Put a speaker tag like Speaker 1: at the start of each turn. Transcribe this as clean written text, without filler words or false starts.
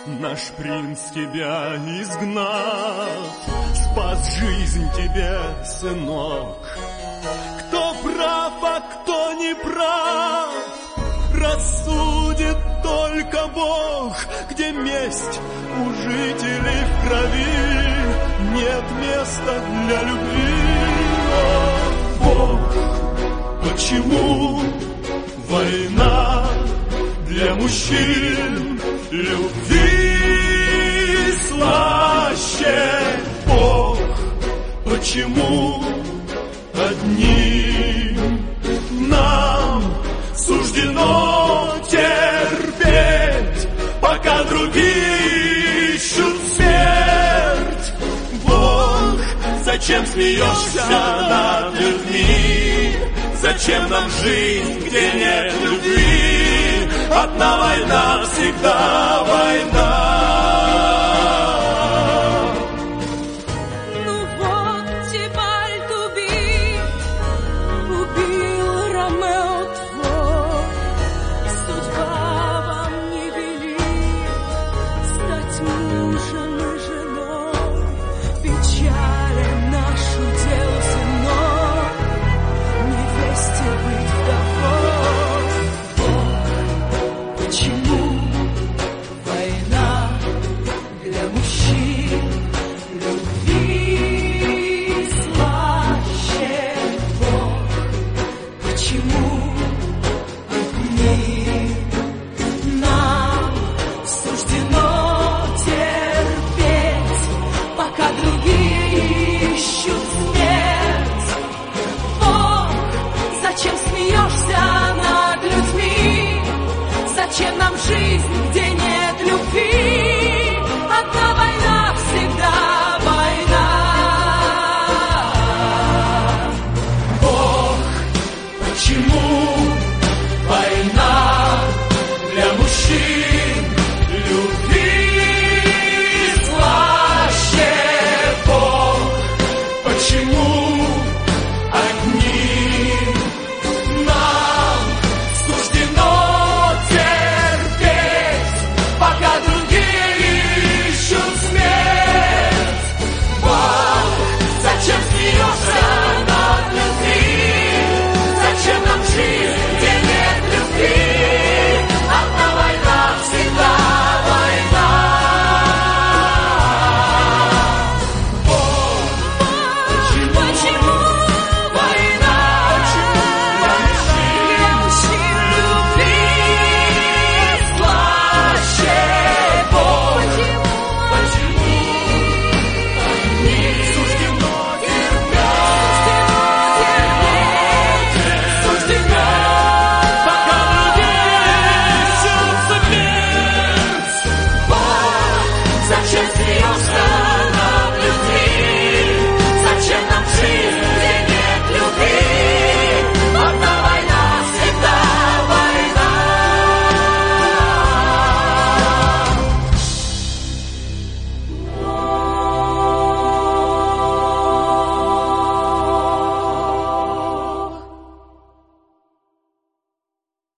Speaker 1: Наш принц тебя изгнал, спас жизнь тебе, сынок. Кто прав, а кто не прав, рассудит только Бог. Где месть у жителей в крови, нет места для любви. О, Бог, почему война для мужчин любви слаще? Бог, почему одним нам суждено терпеть, пока другие ищут смерть? Бог, зачем смеешься над людьми? Зачем нам жизнь, где нет любви? Одна война, всегда война.